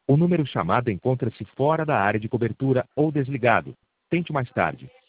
O número chamado encontra-se fora da área de cobertura ou desligado. Tente mais tarde.